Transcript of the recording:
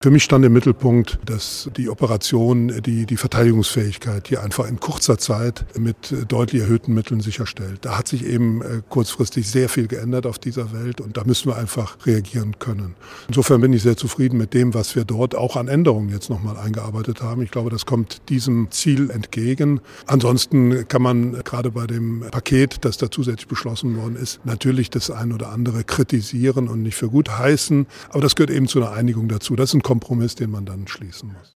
Für mich stand im Mittelpunkt, dass die Operation die Verteidigungsfähigkeit hier einfach in kurzer Zeit mit deutlich erhöhten Mitteln sicherstellt. Da hat sich eben kurzfristig sehr viel geändert auf dieser Welt und da müssen wir einfach reagieren können. Insofern bin ich sehr zufrieden mit dem, was wir dort auch an Änderungen jetzt nochmal eingearbeitet haben. Ich glaube, das kommt diesem Ziel entgegen. Ansonsten kann man gerade bei dem Paket, das da zusätzlich beschlossen worden ist, natürlich das ein oder andere kritisieren und nicht für gut heißen. Aber das gehört eben zu einer Einigung dazu. Das ist ein Kompromiss, den man dann schließen muss.